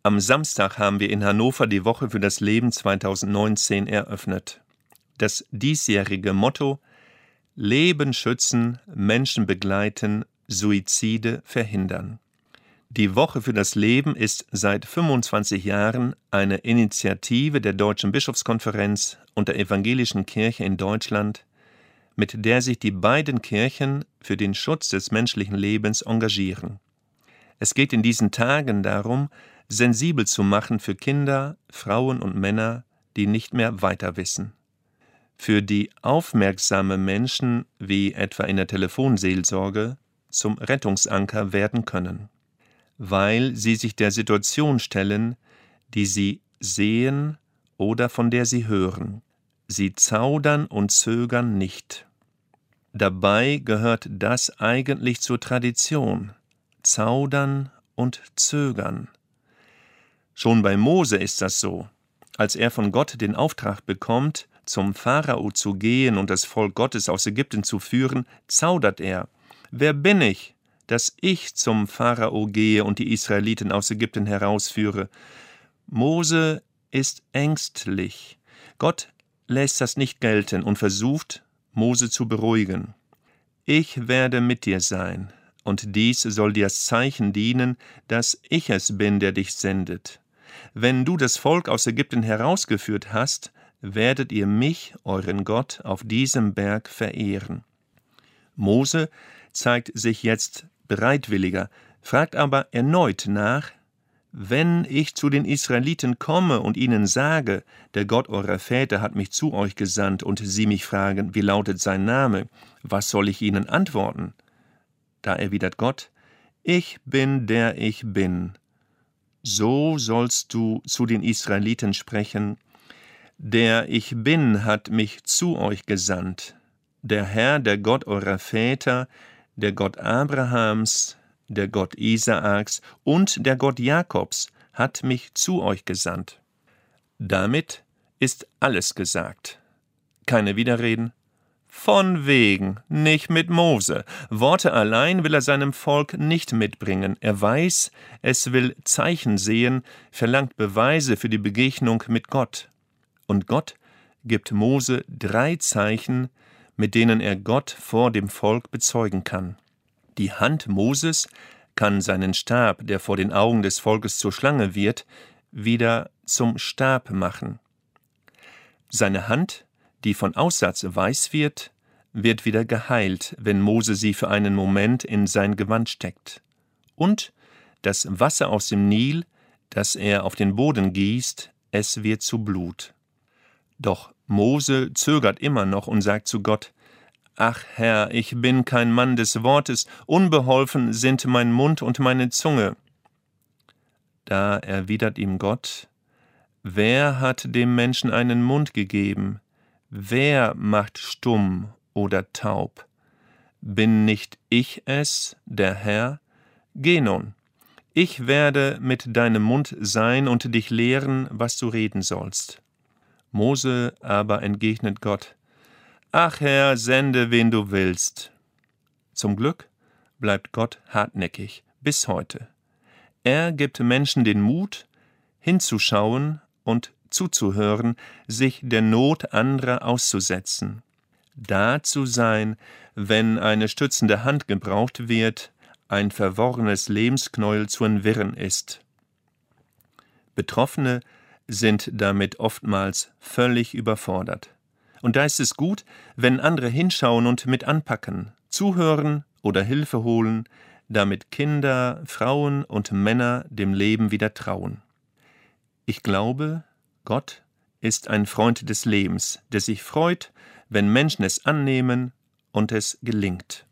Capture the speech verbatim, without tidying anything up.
Am Samstag haben wir in Hannover die Woche für das Leben zweitausendneunzehn eröffnet. Das diesjährige Motto: Leben schützen, Menschen begleiten, Suizide verhindern. Die Woche für das Leben ist seit fünfundzwanzig Jahren eine Initiative der Deutschen Bischofskonferenz und der Evangelischen Kirche in Deutschland, mit der sich die beiden Kirchen für den Schutz des menschlichen Lebens engagieren. Es geht in diesen Tagen darum, sensibel zu machen für Kinder, Frauen und Männer, die nicht mehr weiter wissen. Für die aufmerksame Menschen, wie etwa in der Telefonseelsorge, zum Rettungsanker werden können, weil sie sich der Situation stellen, die sie sehen oder von der sie hören. Sie zaudern und zögern nicht. Dabei gehört das eigentlich zur Tradition: Zaudern und Zögern. Schon bei Mose ist das so. Als er von Gott den Auftrag bekommt, zum Pharao zu gehen und das Volk Gottes aus Ägypten zu führen, zaudert er. Wer bin ich, dass ich zum Pharao gehe und die Israeliten aus Ägypten herausführe? Mose ist ängstlich. Gott lässt das nicht gelten und versucht, Mose zu beruhigen. Ich werde mit dir sein, und dies soll dir als Zeichen dienen, dass ich es bin, der dich sendet. Wenn du das Volk aus Ägypten herausgeführt hast, werdet ihr mich, euren Gott, auf diesem Berg verehren. Mose zeigt sich jetzt bereitwilliger, fragt aber erneut nach: Wenn ich zu den Israeliten komme und ihnen sage, der Gott eurer Väter hat mich zu euch gesandt, und sie mich fragen, wie lautet sein Name, was soll ich ihnen antworten? Da erwidert Gott: Ich bin, der ich bin. So sollst du zu den Israeliten sprechen: Der ich bin hat mich zu euch gesandt. Der Herr, der Gott eurer Väter, der Gott Abrahams, der Gott Isaaks und der Gott Jakobs hat mich zu euch gesandt. Damit ist alles gesagt. Keine Widerreden. Von wegen, nicht mit Mose. Worte allein will er seinem Volk nicht mitbringen. Er weiß, es will Zeichen sehen, verlangt Beweise für die Begegnung mit Gott. Und Gott gibt Mose drei Zeichen, mit denen er Gott vor dem Volk bezeugen kann. Die Hand Moses kann seinen Stab, der vor den Augen des Volkes zur Schlange wird, wieder zum Stab machen. Seine Hand, die von Aussatz weiß wird, wird wieder geheilt, wenn Mose sie für einen Moment in sein Gewand steckt. Und das Wasser aus dem Nil, das er auf den Boden gießt, es wird zu Blut. Doch Mose zögert immer noch und sagt zu Gott: Ach Herr, ich bin kein Mann des Wortes, unbeholfen sind mein Mund und meine Zunge. Da erwidert ihm Gott: Wer hat dem Menschen einen Mund gegeben? Wer macht stumm oder taub? Bin nicht ich es, der Herr? Geh nun, ich werde mit deinem Mund sein und dich lehren, was du reden sollst. Mose aber entgegnet Gott: Ach Herr, sende, wen du willst. Zum Glück bleibt Gott hartnäckig bis heute. Er gibt Menschen den Mut, hinzuschauen und zuzuhören, sich der Not anderer auszusetzen. Da zu sein, wenn eine stützende Hand gebraucht wird, ein verworrenes Lebensknäuel zu entwirren ist. Betroffene sind damit oftmals völlig überfordert. Und da ist es gut, wenn andere hinschauen und mit anpacken, zuhören oder Hilfe holen, damit Kinder, Frauen und Männer dem Leben wieder trauen. Ich glaube, Gott ist ein Freund des Lebens, der sich freut, wenn Menschen es annehmen und es gelingt.